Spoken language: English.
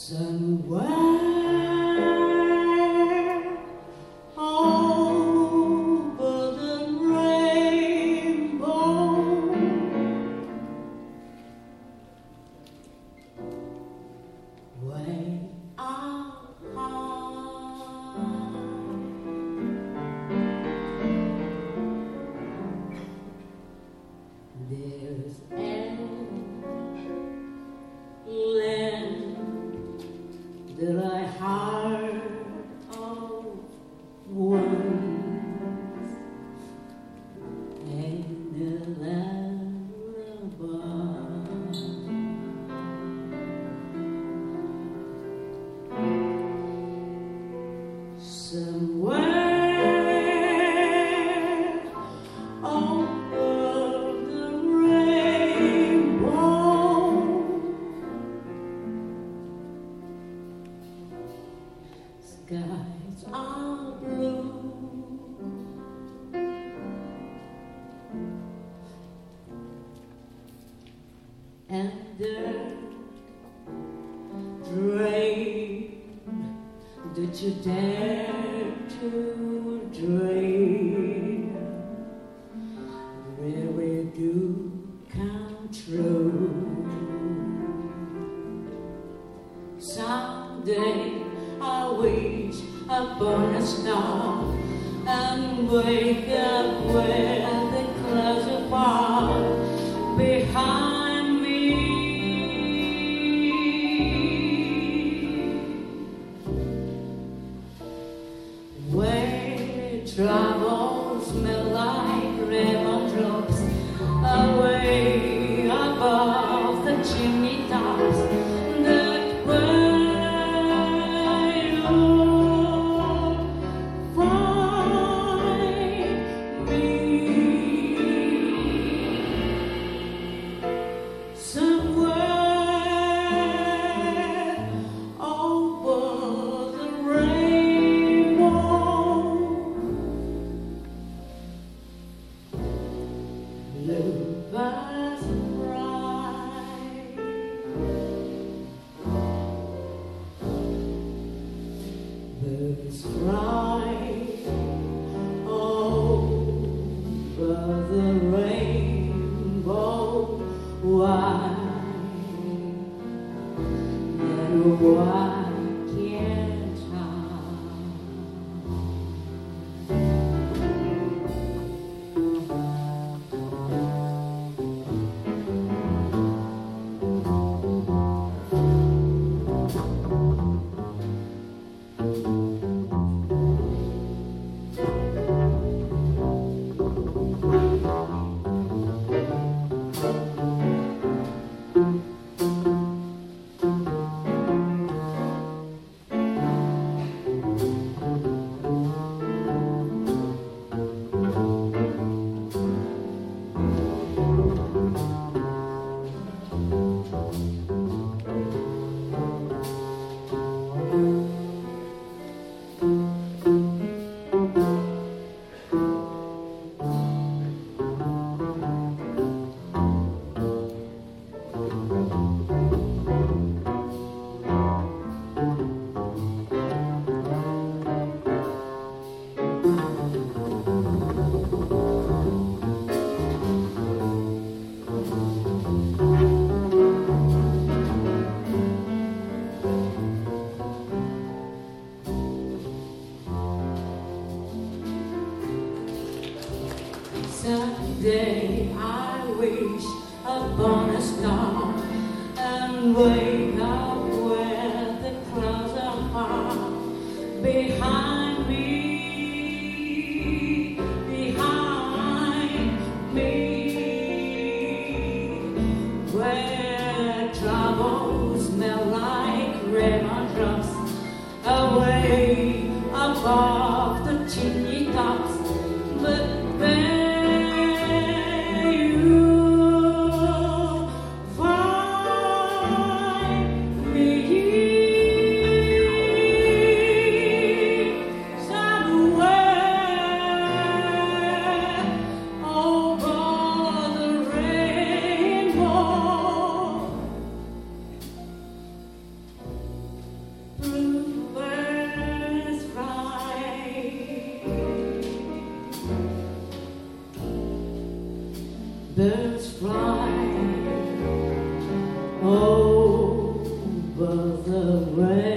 Somewhere over the rainbow, way up high, there's an land that I heard of once, and the lullaby. Somewhere over the rainbow, skies are blue, and the dream that you dare to dream really do come true. Someday I wish upon a star and wake up where the clouds are far behind me, where troubles smell like raindrops away above the chimney tops. That lovers bright, birds fly over the rainbow, wide and wide can't Someday I wish upon a star and wake up where the clouds are far behind me, where troubles smell like raindrops away above the chimney tops. But there you find me. over the rain.